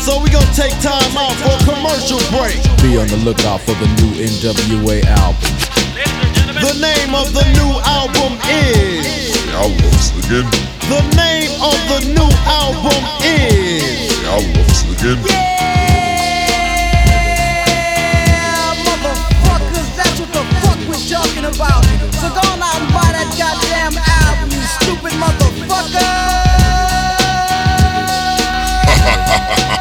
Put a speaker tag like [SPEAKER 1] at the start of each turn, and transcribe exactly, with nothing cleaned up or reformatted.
[SPEAKER 1] So we gonna take time out for a commercial break.
[SPEAKER 2] Be on the lookout for the new N W A album.
[SPEAKER 1] The name of the new album is
[SPEAKER 3] Albums again.
[SPEAKER 1] The name of the new album is
[SPEAKER 3] Albums again.